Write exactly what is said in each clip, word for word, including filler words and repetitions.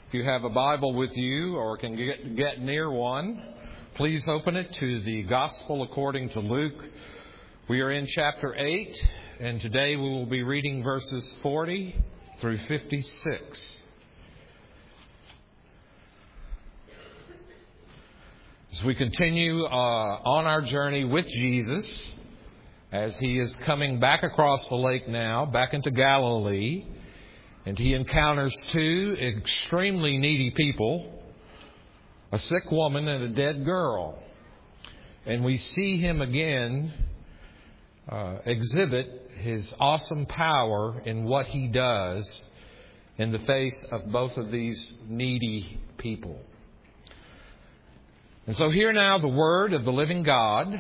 If you have a Bible with you or can get, get near one, please open it to the Gospel according to Luke. We are in chapter eight, and today we will be reading verses forty through fifty-six. As we continue uh, on our journey with Jesus, as He is coming back across the lake now, back into Galilee, and He encounters two extremely needy people, a sick woman and a dead girl. And we see Him again uh, exhibit His awesome power in what He does in the face of both of these needy people. And so hear now the word of the living God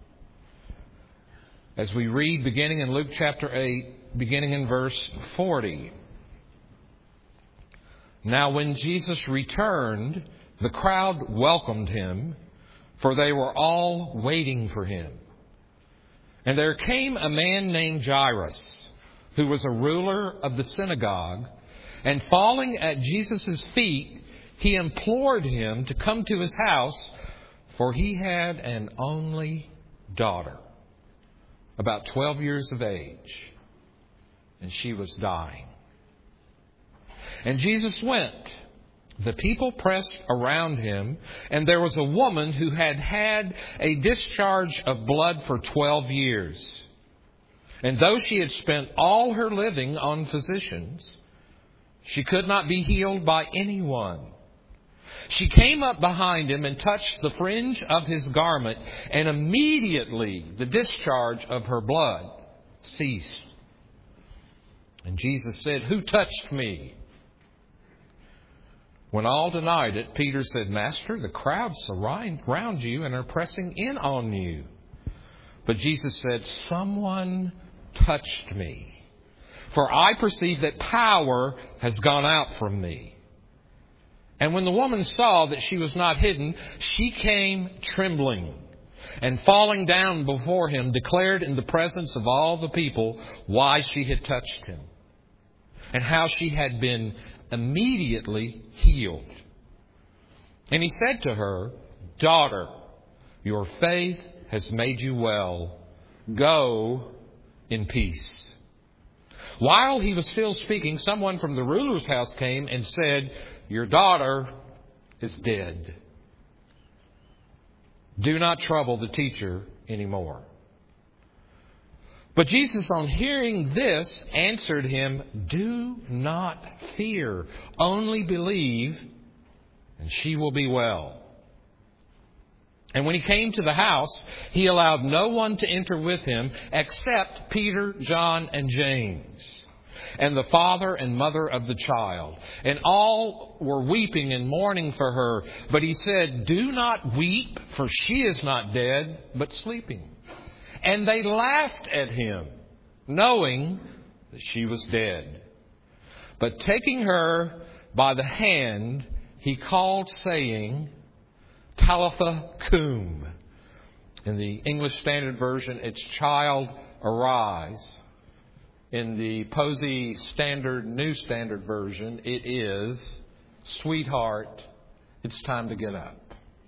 as we read beginning in Luke chapter eight, beginning in verse forty. Now when Jesus returned, the crowd welcomed Him, for they were all waiting for Him. And there came a man named Jairus, who was a ruler of the synagogue, and falling at Jesus' feet, he implored Him to come to his house, for he had an only daughter, about twelve years of age, and she was dying. And Jesus went. The people pressed around Him, and there was a woman who had had a discharge of blood for twelve years. And though she had spent all her living on physicians, she could not be healed by anyone. She came up behind Him and touched the fringe of His garment, and immediately the discharge of her blood ceased. And Jesus said, "Who touched me?" When all denied it, Peter said, "Master, the crowds surround you and are pressing in on you." But Jesus said, "Someone touched me, for I perceive that power has gone out from me." And when the woman saw that she was not hidden, she came trembling, and falling down before Him, declared in the presence of all the people why she had touched Him, and how she had been immediately healed. And He said to her, "Daughter, your faith has made you well. Go in peace." While He was still speaking, someone from the ruler's house came and said, "Your daughter is dead. Do not trouble the teacher anymore." But Jesus, on hearing this, answered him, "Do not fear. Only believe, and she will be well." And when He came to the house, He allowed no one to enter with Him except Peter, John, and James, and the father and mother of the child. And all were weeping and mourning for her. But He said, "Do not weep, for she is not dead, but sleeping." And they laughed at Him, knowing that she was dead. But taking her by the hand, He called, saying, "Talitha cum." In the English Standard Version, it's "Child, arise." In the Posey Standard New Standard Version, it is, "Sweetheart, it's time to get up."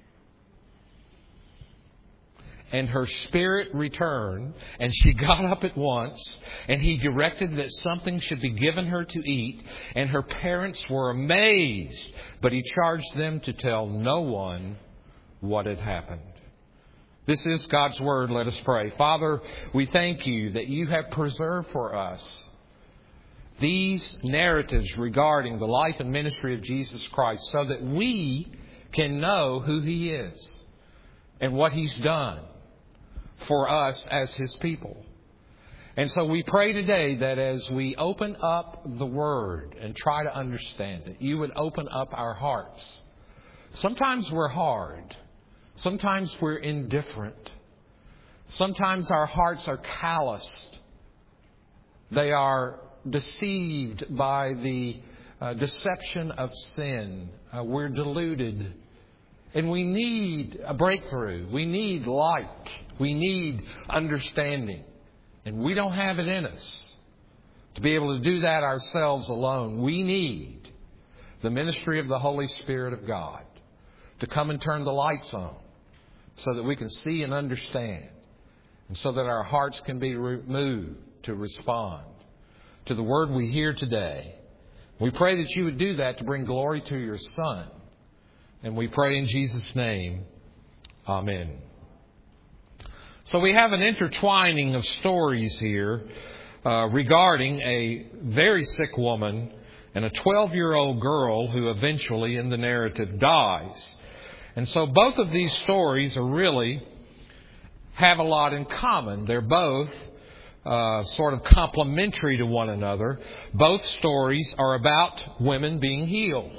And her spirit returned, and she got up at once, and He directed that something should be given her to eat, and her parents were amazed, but He charged them to tell no one what had happened. This is God's Word. Let us pray. Father, we thank You that You have preserved for us these narratives regarding the life and ministry of Jesus Christ, so that we can know who He is and what He's done for us as His people. And so we pray today that as we open up the Word and try to understand it, You would open up our hearts. Sometimes we're hard. Sometimes we're indifferent. Sometimes our hearts are calloused. They are deceived by the uh, deception of sin. Uh, we're deluded. And we need a breakthrough. We need light. We need understanding. And we don't have it in us to be able to do that ourselves alone. We need the ministry of the Holy Spirit of God to come and turn the lights on so that we can see and understand, and so that our hearts can be moved to respond to the word we hear today. We pray that you would do that to bring glory to your Son. And we pray in Jesus' name, amen. So we have an intertwining of stories here uh, regarding a very sick woman and a twelve-year-old girl who eventually in the narrative dies. And so both of these stories are really have a lot in common. They're both uh, sort of complementary to one another. Both stories are about women being healed.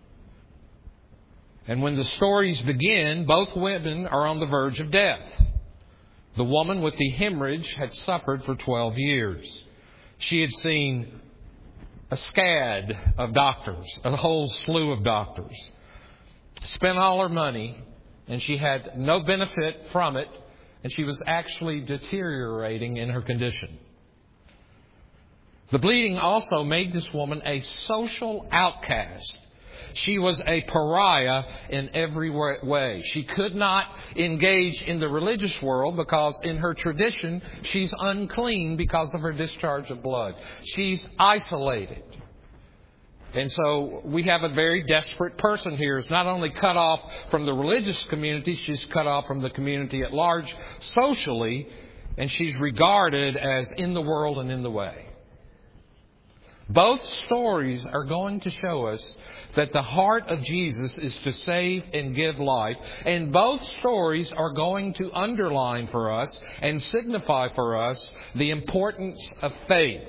And when the stories begin, both women are on the verge of death. The woman with the hemorrhage had suffered for twelve years. She had seen a scad of doctors, a whole slew of doctors. Spent all her money, and she had no benefit from it, and she was actually deteriorating in her condition. The bleeding also made this woman a social outcast. She was a pariah in every way. She could not engage in the religious world because in her tradition, she's unclean because of her discharge of blood. She's isolated. And so we have a very desperate person here who's not only cut off from the religious community, she's cut off from the community at large socially, and she's regarded as in the world and in the way. Both stories are going to show us that the heart of Jesus is to save and give life. And both stories are going to underline for us and signify for us the importance of faith.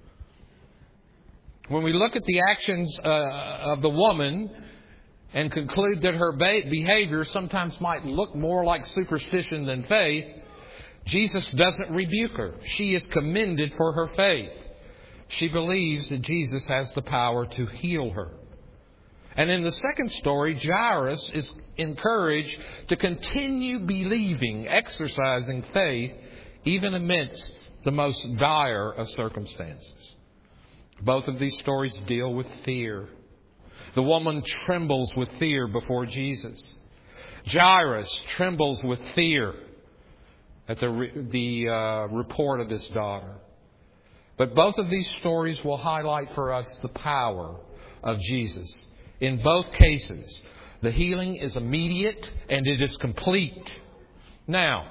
When we look at the actions uh, of the woman and conclude that her behavior sometimes might look more like superstition than faith, Jesus doesn't rebuke her. She is commended for her faith. She believes that Jesus has the power to heal her. And in the second story, Jairus is encouraged to continue believing, exercising faith, even amidst the most dire of circumstances. Both of these stories deal with fear. The woman trembles with fear before Jesus. Jairus trembles with fear at the, the uh, report of his daughter. But both of these stories will highlight for us the power of Jesus. In both cases, the healing is immediate and it is complete. Now,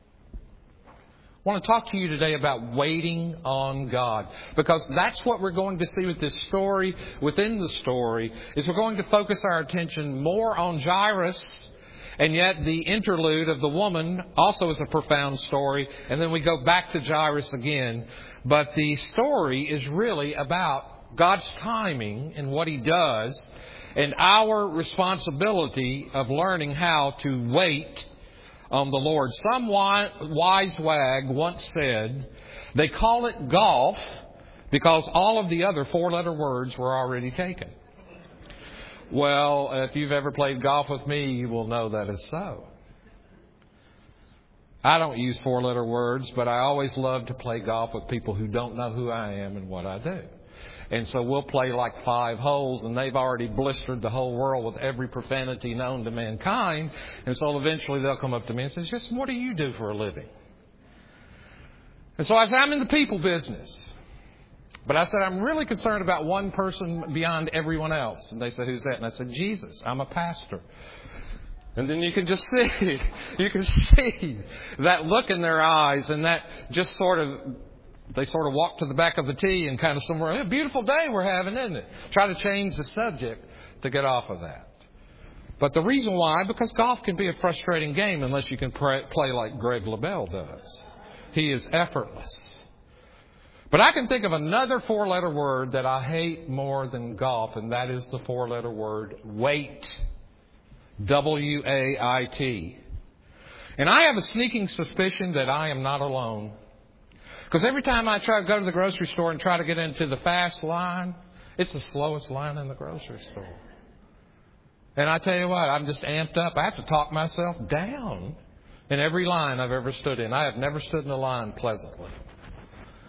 I want to talk to you today about waiting on God, because that's what we're going to see with this story. Within the story is we're going to focus our attention more on Jairus, and yet the interlude of the woman also is a profound story, and then we go back to Jairus again. But the story is really about God's timing and what He does, and our responsibility of learning how to wait on the Lord. Some wise wag once said, they call it golf because all of the other four-letter words were already taken. Well, if you've ever played golf with me, you will know that is so. I don't use four-letter words, but I always love to play golf with people who don't know who I am and what I do. And so we'll play like five holes, and they've already blistered the whole world with every profanity known to mankind. And so eventually they'll come up to me and say, "Just what do you do for a living?" And so I said, "I'm in the people business." But I said, "I'm really concerned about one person beyond everyone else." And they said, "Who's that?" And I said, "Jesus. I'm a pastor." And then you can just see, you can see that look in their eyes, and that just sort of, they sort of walk to the back of the tee and kind of somewhere, a beautiful day we're having, isn't it? Try to change the subject to get off of that. But the reason why, because golf can be a frustrating game unless you can pray, play like Greg LaBelle does. He is effortless. But I can think of another four-letter word that I hate more than golf, and that is the four-letter word wait. W A I T. And I have a sneaking suspicion that I am not alone. Because every time I try to go to the grocery store and try to get into the fast line, it's the slowest line in the grocery store. And I tell you what, I'm just amped up. I have to talk myself down in every line I've ever stood in. I have never stood in a line pleasantly.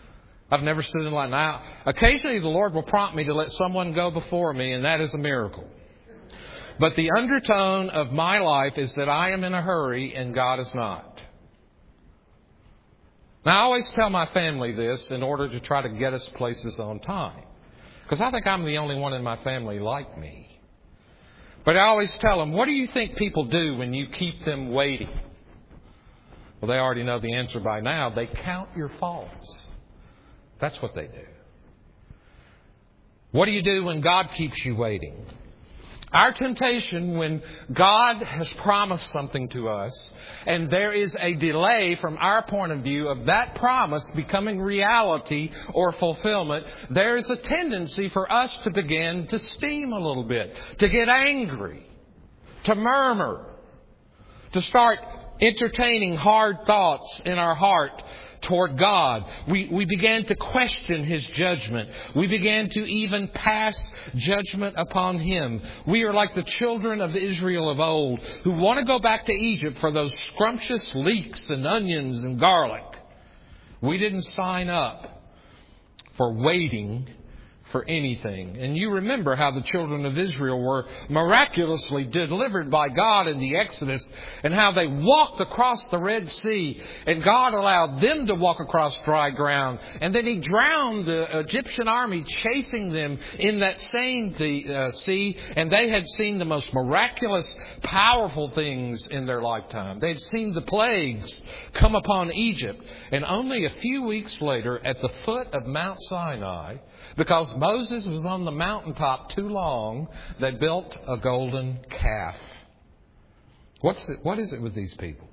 I've never stood in line. Now, occasionally the Lord will prompt me to let someone go before me, and that is a miracle. But the undertone of my life is that I am in a hurry and God is not. Now, I always tell my family this in order to try to get us places on time. Because I think I'm the only one in my family like me. But I always tell them, what do you think people do when you keep them waiting? Well, they already know the answer by now. They count your faults. That's what they do. What do you do when God keeps you waiting? Our temptation when God has promised something to us and there is a delay from our point of view of that promise becoming reality or fulfillment, there is a tendency for us to begin to steam a little bit, to get angry, to murmur, to start entertaining hard thoughts in our heart toward God. We, we began to question His judgment. We began to even pass judgment upon Him. We are like the children of Israel of old who want to go back to Egypt for those scrumptious leeks and onions and garlic. We didn't sign up for waiting for anything. And you remember how the children of Israel were miraculously delivered by God in the Exodus and how they walked across the Red Sea and God allowed them to walk across dry ground. And then He drowned the Egyptian army chasing them in that same uh, sea. And they had seen the most miraculous, powerful things in their lifetime. They'd seen the plagues come upon Egypt. And only a few weeks later, at the foot of Mount Sinai, because Moses was on the mountaintop too long, they built a golden calf. What's it, what is it with these people?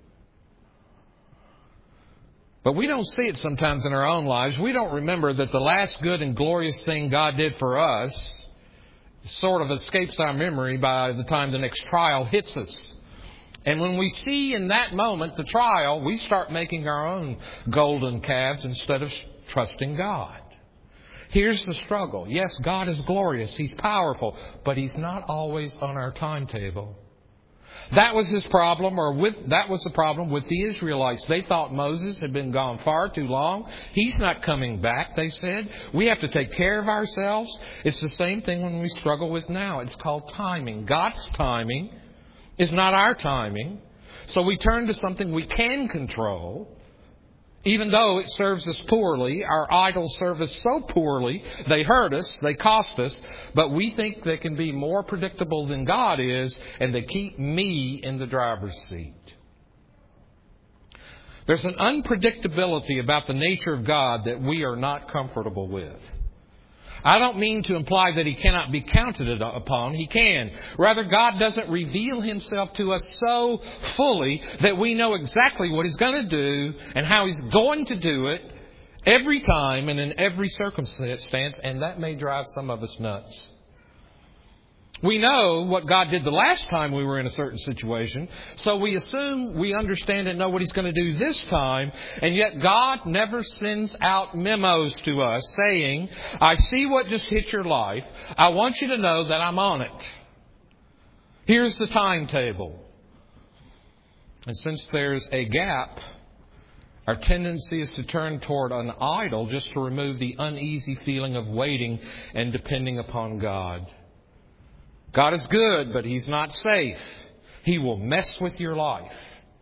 But we don't see it sometimes in our own lives. We don't remember that the last good and glorious thing God did for us sort of escapes our memory by the time the next trial hits us. And when we see in that moment the trial, we start making our own golden calves instead of trusting God. Here's the struggle. Yes, God is glorious. He's powerful, but He's not always on our timetable. That was His problem, or with that was the problem with the Israelites. They thought Moses had been gone far too long. He's not coming back, they said. We have to take care of ourselves. It's the same thing when we struggle with now. It's called timing. God's timing is not our timing. So we turn to something we can control. Even though it serves us poorly, our idols serve us so poorly, they hurt us, they cost us, but we think they can be more predictable than God is, and they keep me in the driver's seat. There's an unpredictability about the nature of God that we are not comfortable with. I don't mean to imply that He cannot be counted upon. He can. Rather, God doesn't reveal Himself to us so fully that we know exactly what He's going to do and how He's going to do it every time and in every circumstance, and that may drive some of us nuts. We know what God did the last time we were in a certain situation, so we assume we understand and know what He's going to do this time, and yet God never sends out memos to us saying, I see what just hit your life. I want you to know that I'm on it. Here's the timetable. And since there's a gap, our tendency is to turn toward an idol just to remove the uneasy feeling of waiting and depending upon God. God is good, but He's not safe. He will mess with your life.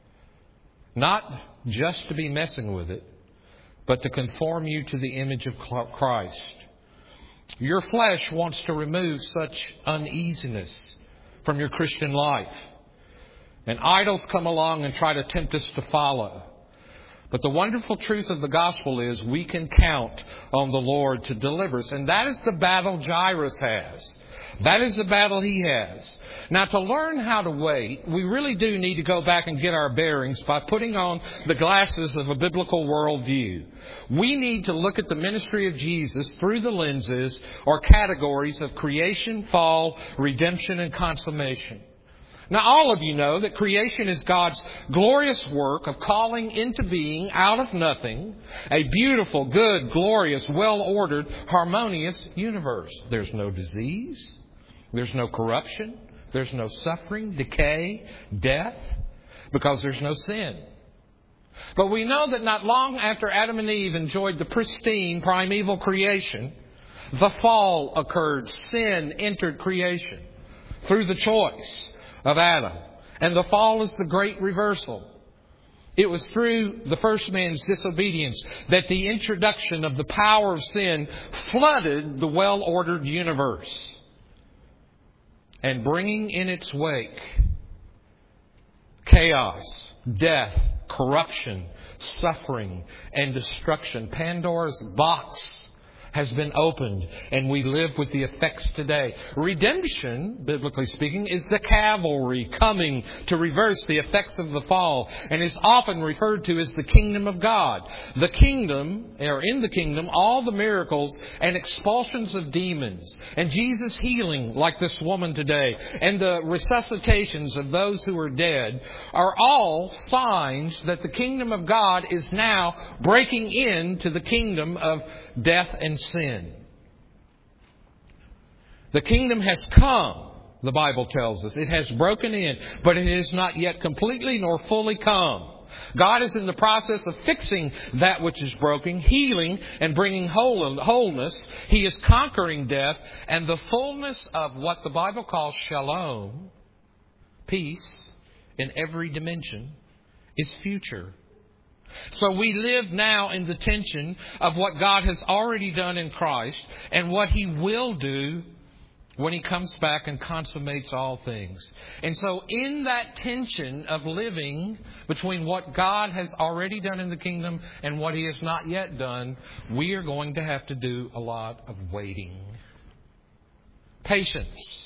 Not just to be messing with it, but to conform you to the image of Christ. Your flesh wants to remove such uneasiness from your Christian life. And idols come along and try to tempt us to follow. But the wonderful truth of the gospel is we can count on the Lord to deliver us. And that is the battle Jairus has. That is the battle he has. Now, to learn how to wait, we really do need to go back and get our bearings by putting on the glasses of a biblical worldview. We need to look at the ministry of Jesus through the lenses or categories of creation, fall, redemption, and consummation. Now, all of you know that creation is God's glorious work of calling into being out of nothing a beautiful, good, glorious, well-ordered, harmonious universe. There's no disease. There's no corruption. There's no suffering, decay, death, because there's no sin. But we know that not long after Adam and Eve enjoyed the pristine primeval creation, the fall occurred. Sin entered creation through the choice of Adam. And the fall is the great reversal. It was through the first man's disobedience that the introduction of the power of sin flooded the well-ordered universe, and bringing in its wake chaos, death, corruption, suffering, and destruction. Pandora's box has been opened, and we live with the effects today. Redemption, biblically speaking, is the cavalry coming to reverse the effects of the fall, and is often referred to as the kingdom of God. The kingdom, or in the kingdom, all the miracles and expulsions of demons, and Jesus healing like this woman today, and the resuscitations of those who are dead, are all signs that the kingdom of God is now breaking into the kingdom of death and sin. The kingdom has come, the Bible tells us. It has broken in, but it has not yet completely nor fully come. God is in the process of fixing that which is broken, healing and bringing wholeness. He is conquering death, and the fullness of what the Bible calls shalom, peace in every dimension, is future. So we live now in the tension of what God has already done in Christ and what He will do when He comes back and consummates all things. And so in that tension of living between what God has already done in the kingdom and what He has not yet done, we are going to have to do a lot of waiting. Patience.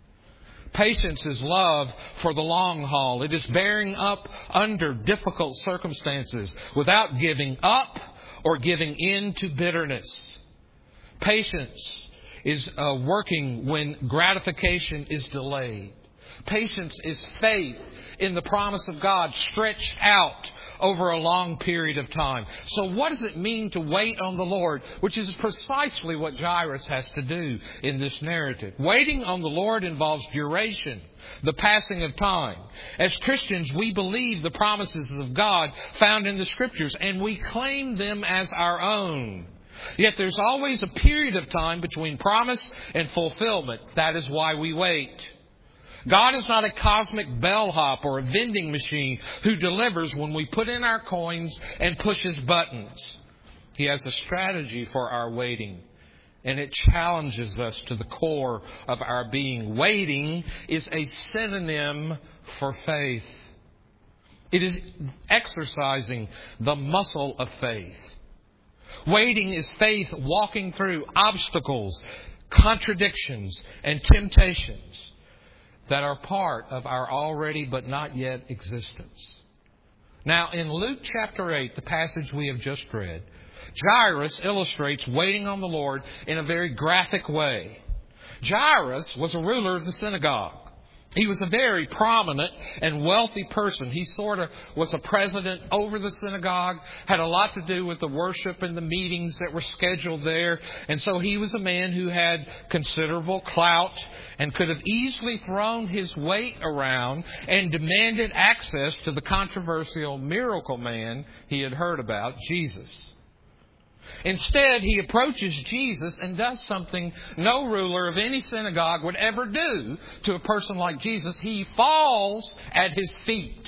Patience is love for the long haul. It is bearing up under difficult circumstances without giving up or giving in to bitterness. Patience is uh, working when gratification is delayed. Patience is faith in the promise of God stretched out over a long period of time. So what does it mean to wait on the Lord? Which is precisely what Jairus has to do in this narrative. Waiting on the Lord involves duration, the passing of time. As Christians, we believe the promises of God found in the Scriptures, and we claim them as our own. Yet there's always a period of time between promise and fulfillment. That is why we wait. God is not a cosmic bellhop or a vending machine who delivers when we put in our coins and pushes buttons. He has a strategy for our waiting, and it challenges us to the core of our being. Waiting is a synonym for faith. It is exercising the muscle of faith. Waiting is faith walking through obstacles, contradictions, and temptations that are part of our already but not yet existence. Now, in Luke chapter eight, the passage we have just read, Jairus illustrates waiting on the Lord in a very graphic way. Jairus was a ruler of the synagogue. He was a very prominent and wealthy person. He sort of was a president over the synagogue, had a lot to do with the worship and the meetings that were scheduled there. And so he was a man who had considerable clout and could have easily thrown his weight around and demanded access to the controversial miracle man he had heard about, Jesus. Instead, he approaches Jesus and does something no ruler of any synagogue would ever do to a person like Jesus. He falls at his feet.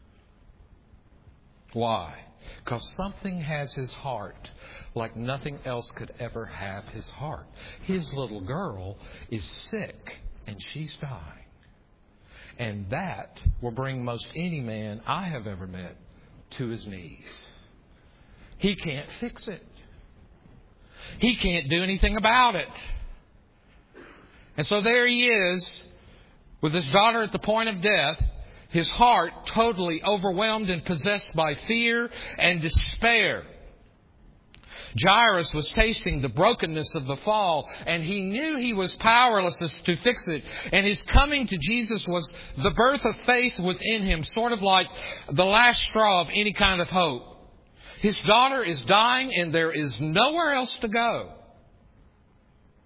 Why? Because something has his heart like nothing else could ever have his heart. His little girl is sick and she's dying. And that will bring most any man I have ever met to his knees. He can't fix it. He can't do anything about it. And so there he is with his daughter at the point of death, his heart totally overwhelmed and possessed by fear and despair. Jairus was tasting the brokenness of the fall, and he knew he was powerless to fix it. And his coming to Jesus was the birth of faith within him, sort of like the last straw of any kind of hope. His daughter is dying and there is nowhere else to go.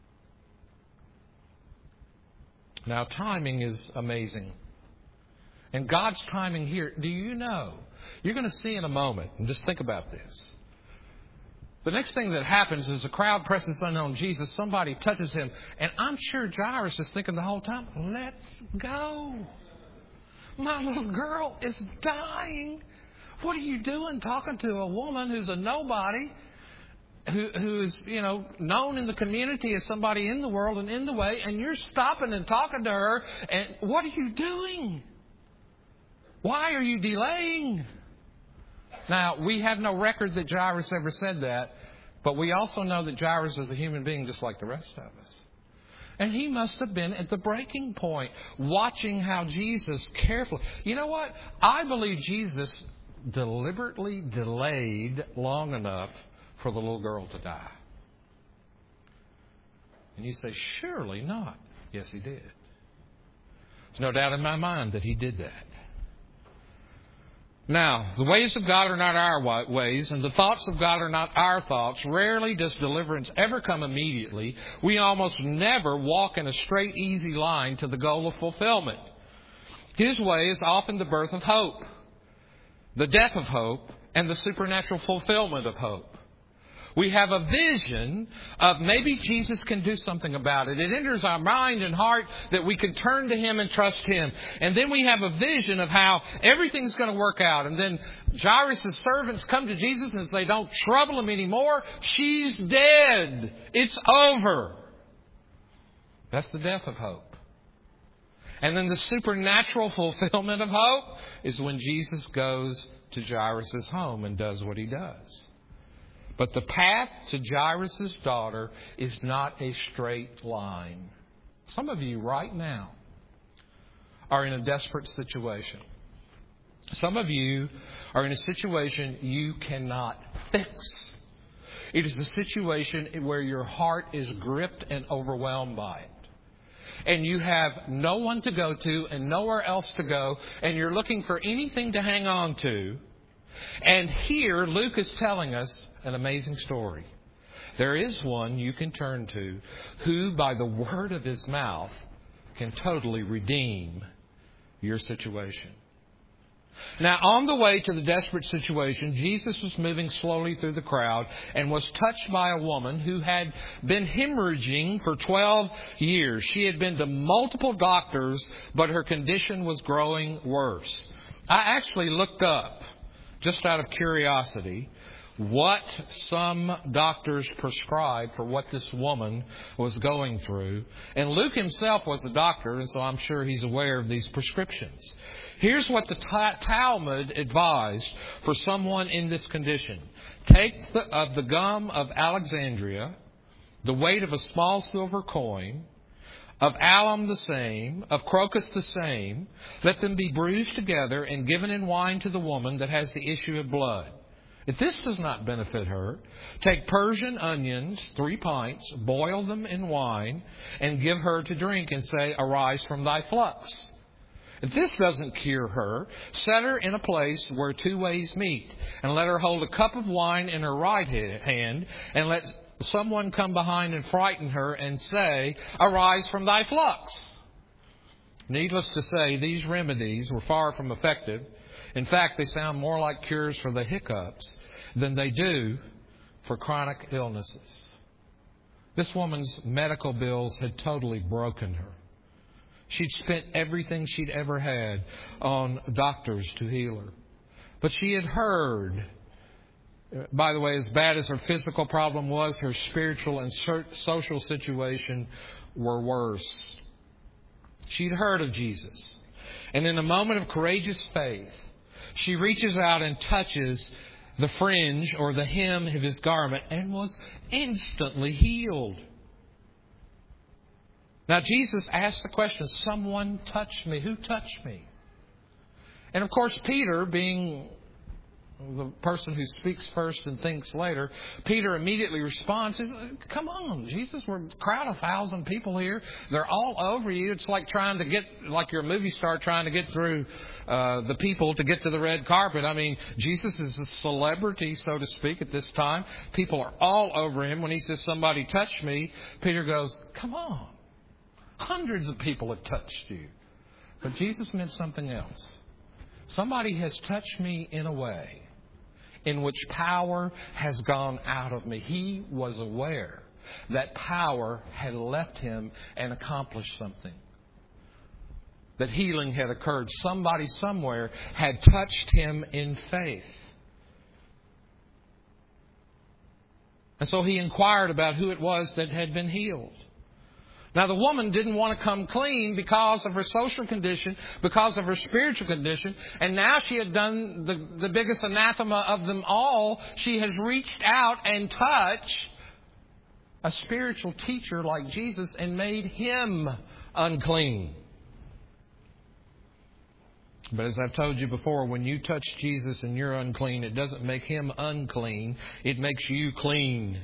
Now, timing is amazing. And God's timing here, do you know? You're going to see in a moment, and just think about this. The next thing that happens is the crowd presses in on Jesus. Somebody touches him. And I'm sure Jairus is thinking the whole time, let's go. My little girl is dying. What are you doing talking to a woman who's a nobody, who, who is, you know, known in the community as somebody in the world and in the way, and you're stopping and talking to her, and what are you doing? Why are you delaying? Now, we have no record that Jairus ever said that, but we also know that Jairus is a human being just like the rest of us. And he must have been at the breaking point, watching how Jesus carefully... You know what? I believe Jesus deliberately delayed long enough for the little girl to die. And you say, surely not. Yes, he did. There's no doubt in my mind that he did that. Now, the ways of God are not our ways, and the thoughts of God are not our thoughts. Rarely does deliverance ever come immediately. We almost never walk in a straight, easy line to the goal of fulfillment. His way is often the birth of hope, the death of hope, and the supernatural fulfillment of hope. We have a vision of maybe Jesus can do something about it. It enters our mind and heart that we can turn to Him and trust Him. And then we have a vision of how everything's going to work out. And then Jairus' servants come to Jesus and say, don't trouble him anymore. She's dead. It's over. That's the death of hope. And then the supernatural fulfillment of hope is when Jesus goes to Jairus' home and does what He does. But the path to Jairus' daughter is not a straight line. Some of you right now are in a desperate situation. Some of you are in a situation you cannot fix. It is a situation where your heart is gripped and overwhelmed by it. And you have no one to go to and nowhere else to go. And you're looking for anything to hang on to. And here Luke is telling us an amazing story. There is one you can turn to who, by the word of his mouth, can totally redeem your situation. Now, on the way to the desperate situation, Jesus was moving slowly through the crowd and was touched by a woman who had been hemorrhaging for twelve years. She had been to multiple doctors, but her condition was growing worse. I actually looked up, just out of curiosity, what some doctors prescribed for what this woman was going through. And Luke himself was a doctor, and so I'm sure he's aware of these prescriptions. Here's what the Talmud advised for someone in this condition. Take the, of the gum of Alexandria, the weight of a small silver coin, of alum the same, of crocus the same. Let them be bruised together and given in wine to the woman that has the issue of blood. If this does not benefit her, take Persian onions, three pints, boil them in wine, and give her to drink, and say, arise from thy flux. If this doesn't cure her, set her in a place where two ways meet, and let her hold a cup of wine in her right hand, and let someone come behind and frighten her and say, arise from thy flux. Needless to say, these remedies were far from effective. In fact, they sound more like cures for the hiccups than they do for chronic illnesses. This woman's medical bills had totally broken her. She'd spent everything she'd ever had on doctors to heal her. But she had heard, by the way, as bad as her physical problem was, her spiritual and social situation were worse. She'd heard of Jesus. And in a moment of courageous faith, she reaches out and touches the fringe or the hem of His garment and was instantly healed. Now, Jesus asked the question, someone touched me. Who touched me? And of course, Peter, being the person who speaks first and thinks later, Peter immediately responds, says, come on, Jesus, we're a crowd of thousand people here. They're all over you. It's like trying to get, like you're a movie star trying to get through uh, the people to get to the red carpet. I mean, Jesus is a celebrity, so to speak, at this time. People are all over Him. When He says, somebody touched me, Peter goes, come on. Hundreds of people have touched you. But Jesus meant something else. Somebody has touched me in a way in which power has gone out of me. He was aware that power had left him and accomplished something. That healing had occurred. Somebody somewhere had touched him in faith. And so he inquired about who it was that had been healed. Now, the woman didn't want to come clean because of her social condition, because of her spiritual condition. And now she had done the, the biggest anathema of them all. She has reached out and touched a spiritual teacher like Jesus and made him unclean. But as I've told you before, when you touch Jesus and you're unclean, it doesn't make him unclean. It makes you clean.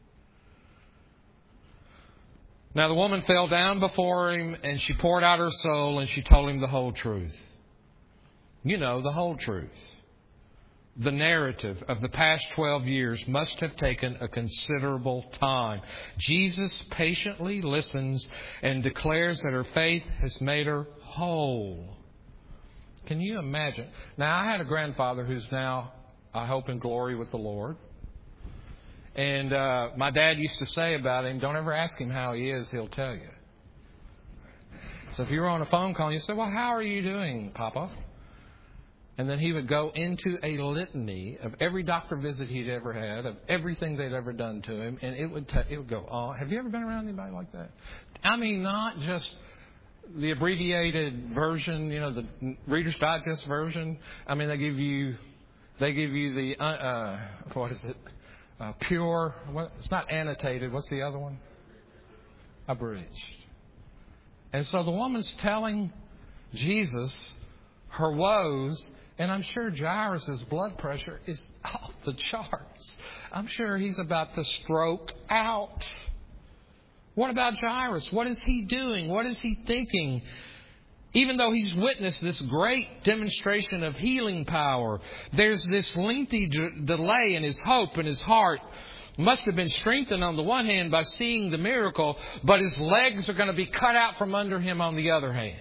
Now the woman fell down before him and she poured out her soul and she told him the whole truth. You know, the whole truth. The narrative of the past twelve years must have taken a considerable time. Jesus patiently listens and declares that her faith has made her whole. Can you imagine? Now, I had a grandfather who's now, I hope, in glory with the Lord. And uh, my dad used to say about him, don't ever ask him how he is, he'll tell you. So if you were on a phone call and you say, well, how are you doing, Papa? And then he would go into a litany of every doctor visit he'd ever had, of everything they'd ever done to him. And it would, t- it would go, oh, have you ever been around anybody like that? I mean, not just the abbreviated version, you know, the Reader's Digest version. I mean, they give you, they give you the, uh, uh, what is it? Uh, pure, what, it's not annotated. What's the other one? Abridged. And so the woman's telling Jesus her woes, and I'm sure Jairus' blood pressure is off the charts. I'm sure he's about to stroke out. What about Jairus? What is he doing? What is he thinking? Even though he's witnessed this great demonstration of healing power, there's this lengthy d- delay in his hope and his heart. Must have been strengthened on the one hand by seeing the miracle, but his legs are going to be cut out from under him on the other hand.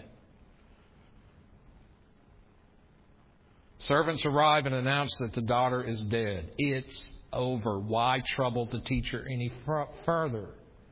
Servants arrive and announce that the daughter is dead. It's over. Why trouble the teacher any f- further?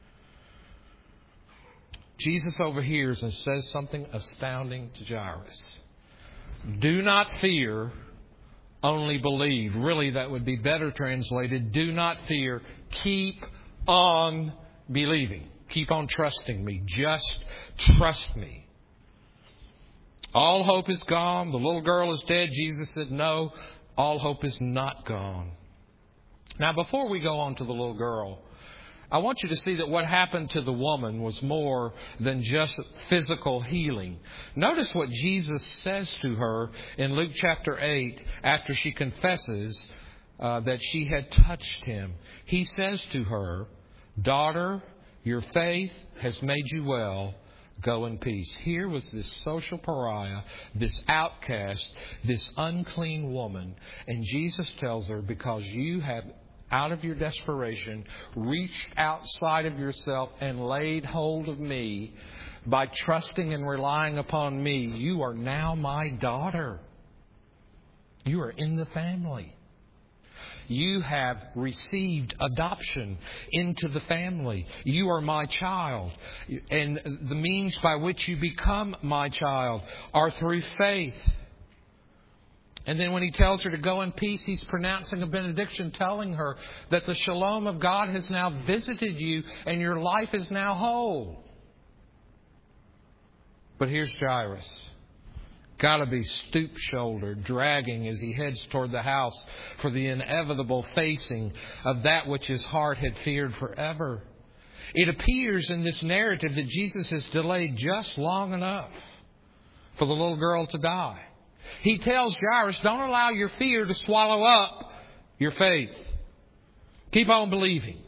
Jesus overhears and says something astounding to Jairus. Do not fear, only believe. Really, that would be better translated. Do not fear. Keep on believing. Keep on trusting me. Just trust me. All hope is gone. The little girl is dead. Jesus said, no, all hope is not gone. Now, before we go on to the little girl, I want you to see that what happened to the woman was more than just physical healing. Notice what Jesus says to her in Luke chapter eight after she confesses uh, that she had touched him. He says to her, daughter, your faith has made you well. Go in peace. Here was this social pariah, this outcast, this unclean woman. And Jesus tells her, because you have, out of your desperation, reached outside of yourself and laid hold of me by trusting and relying upon me, you are now my daughter. You are in the family. You have received adoption into the family. You are my child. And the means by which you become my child are through faith. And then when he tells her to go in peace, he's pronouncing a benediction telling her that the shalom of God has now visited you and your life is now whole. But here's Jairus. Got to be stoop-shouldered, dragging as he heads toward the house for the inevitable facing of that which his heart had feared forever. It appears in this narrative that Jesus has delayed just long enough for the little girl to die. He tells Jairus, don't allow your fear to swallow up your faith. Keep on believing.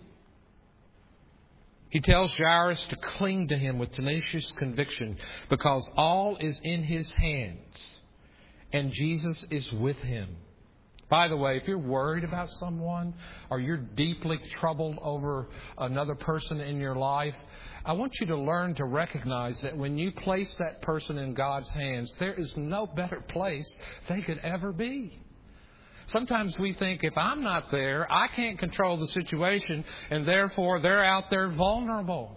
He tells Jairus to cling to him with tenacious conviction because all is in his hands and Jesus is with him. By the way, if you're worried about someone or you're deeply troubled over another person in your life, I want you to learn to recognize that when you place that person in God's hands, there is no better place they could ever be. Sometimes we think if I'm not there, I can't control the situation, and therefore they're out there vulnerable.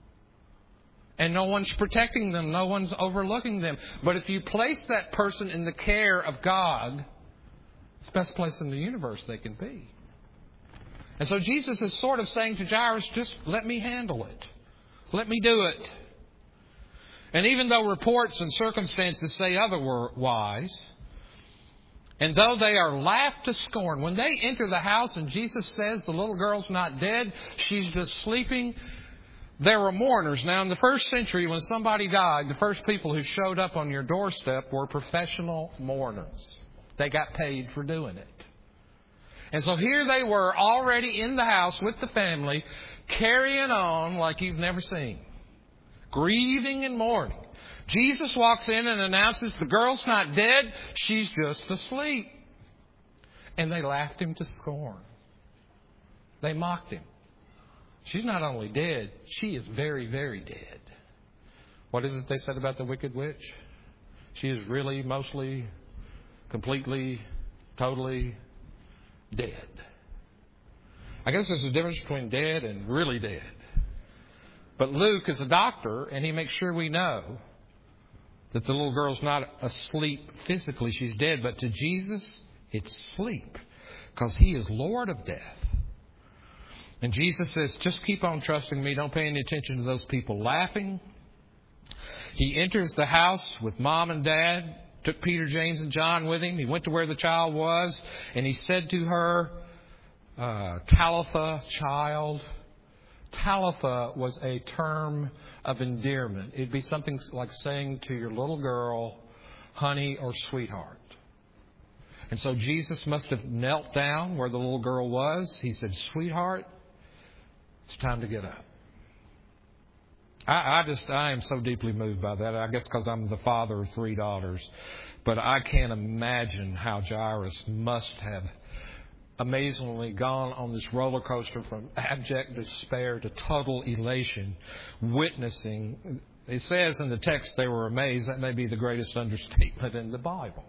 And no one's protecting them. No one's overlooking them. But if you place that person in the care of God, it's the best place in the universe they can be. And so Jesus is sort of saying to Jairus, just let me handle it. Let me do it. And even though reports and circumstances say otherwise, and though they are laughed to scorn, when they enter the house and Jesus says the little girl's not dead, she's just sleeping, there were mourners. Now, in the first century, when somebody died, the first people who showed up on your doorstep were professional mourners. They got paid for doing it. And so here they were already in the house with the family, carrying on like you've never seen. Grieving and mourning. Jesus walks in and announces the girl's not dead, she's just asleep. And they laughed him to scorn. They mocked him. She's not only dead, she is very, very dead. What is it they said about the wicked witch? She is really, mostly, completely, totally dead. I guess there's a difference between dead and really dead. But Luke is a doctor, and he makes sure we know that the little girl's not asleep physically. She's dead. But to Jesus, it's sleep, because he is Lord of death. And Jesus says, just keep on trusting me. Don't pay any attention to those people laughing. He enters the house with mom and dad, took Peter, James, and John with him. He went to where the child was, and he said to her, uh, Talitha, child. Talitha was a term of endearment. It'd be something like saying to your little girl, honey or sweetheart. And so Jesus must have knelt down where the little girl was. He said, sweetheart, it's time to get up. I, I just, I am so deeply moved by that. I guess because I'm the father of three daughters. But I can't imagine how Jairus must have amazingly gone on this roller coaster from abject despair to total elation, witnessing. It says in the text they were amazed. That may be the greatest understatement in the Bible.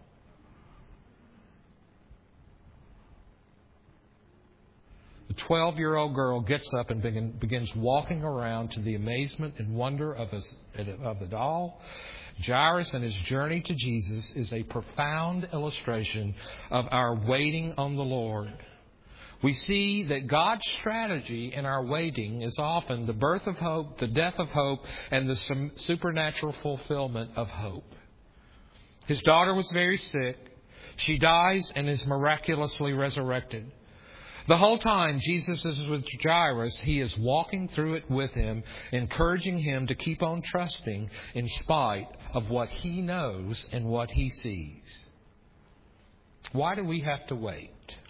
The twelve-year-old girl gets up and begin, begins walking around to the amazement and wonder of, his, of it all. Jairus and his journey to Jesus is a profound illustration of our waiting on the Lord. We see that God's strategy in our waiting is often the birth of hope, the death of hope, and the supernatural fulfillment of hope. His daughter was very sick. She dies and is miraculously resurrected. The whole time Jesus is with Jairus, he is walking through it with him, encouraging him to keep on trusting in spite of what he knows and what he sees. Why do we have to wait?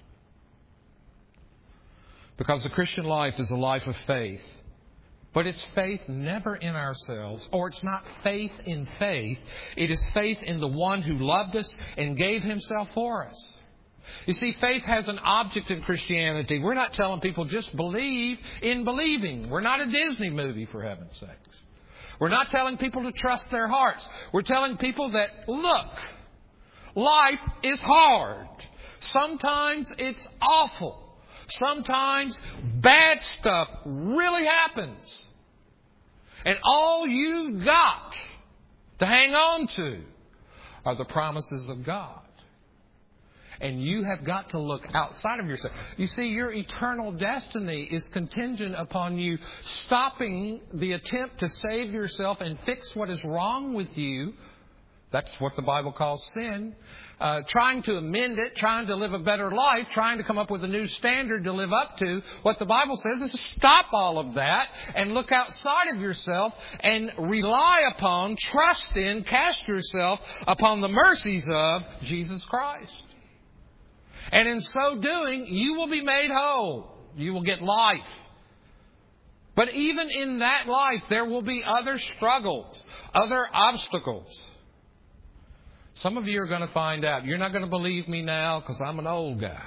Because the Christian life is a life of faith. But it's faith never in ourselves, or it's not faith in faith. It is faith in the one who loved us and gave himself for us. You see, faith has an object in Christianity. We're not telling people just believe in believing. We're not a Disney movie, for heaven's sakes. We're not telling people to trust their hearts. We're telling people that, look, life is hard. Sometimes it's awful. Sometimes bad stuff really happens. And all you got to hang on to are the promises of God. And you have got to look outside of yourself. You see, your eternal destiny is contingent upon you stopping the attempt to save yourself and fix what is wrong with you. That's what the Bible calls sin. Uh, trying to amend it, trying to live a better life, trying to come up with a new standard to live up to. What the Bible says is stop all of that and look outside of yourself and rely upon, trust in, cast yourself upon the mercies of Jesus Christ. And in so doing, you will be made whole. You will get life. But even in that life, there will be other struggles, other obstacles. Some of you are going to find out. You're not going to believe me now because I'm an old guy.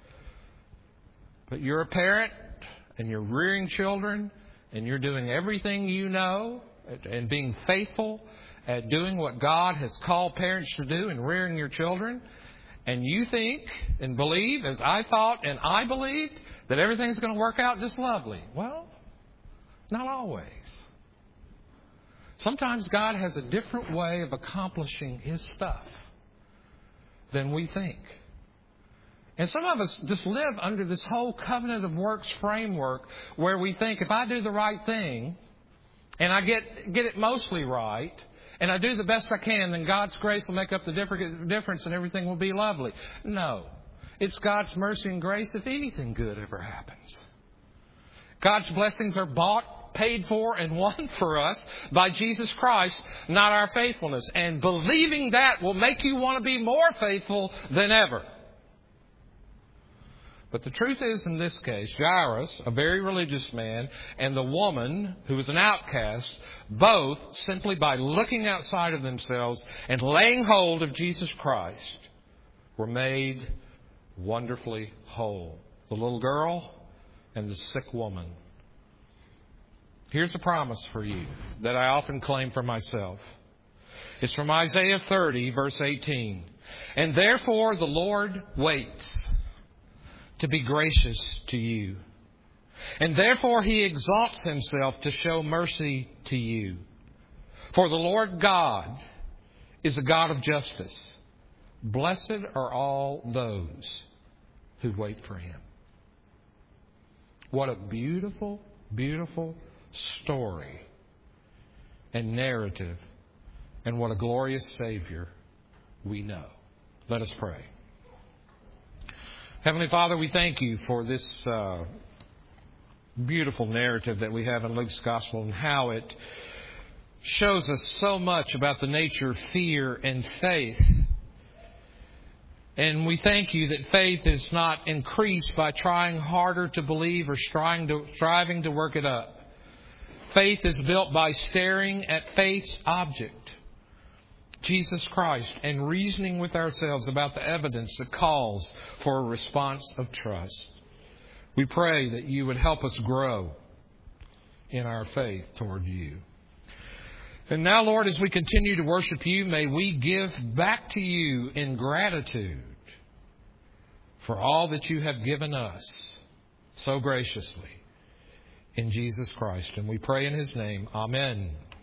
But you're a parent and you're rearing children and you're doing everything you know and being faithful at doing what God has called parents to do in rearing your children. And you think and believe, as I thought and I believed, that everything's going to work out just lovely. Well, not always. Sometimes God has a different way of accomplishing His stuff than we think. And some of us just live under this whole covenant of works framework where we think if I do the right thing and I get get it mostly right and I do the best I can, then God's grace will make up the difference and everything will be lovely. No. It's God's mercy and grace if anything good ever happens. God's blessings are bought, paid for, and won for us by Jesus Christ, not our faithfulness. And believing that will make you want to be more faithful than ever. But the truth is, in this case, Jairus, a very religious man, and the woman, who was an outcast, both, simply by looking outside of themselves and laying hold of Jesus Christ, were made wonderfully whole. The little girl and the sick woman. Here's a promise for you that I often claim for myself. It's from Isaiah thirty, verse eighteen. And therefore the Lord waits to be gracious to you. And therefore He exalts Himself to show mercy to you. For the Lord God is a God of justice. Blessed are all those who wait for Him. What a beautiful, beautiful story and narrative. And what a glorious Savior we know. Let us pray. Heavenly Father, we thank You for this uh, beautiful narrative that we have in Luke's Gospel and how it shows us so much about the nature of fear and faith. And we thank You that faith is not increased by trying harder to believe or striving to, striving to work it up. Faith is built by staring at faith's object, Jesus Christ, and reasoning with ourselves about the evidence that calls for a response of trust. We pray that You would help us grow in our faith toward You. And now, Lord, as we continue to worship You, may we give back to You in gratitude for all that You have given us so graciously in Jesus Christ. And we pray in His name. Amen.